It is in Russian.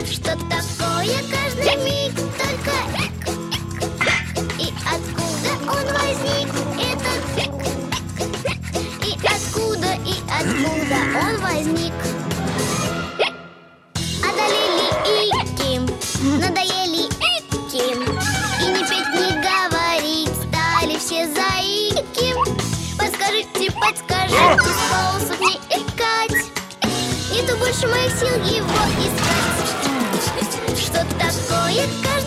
Что такое каждый миг? Только эк, эк, эк. И откуда он возник? Этот эк. И откуда он возник? Одолели Иким, надоели Иким. И не петь, не говорить, стали все заиким. Подскажите, способ не икать. Нету больше моих сил его искать. Что такое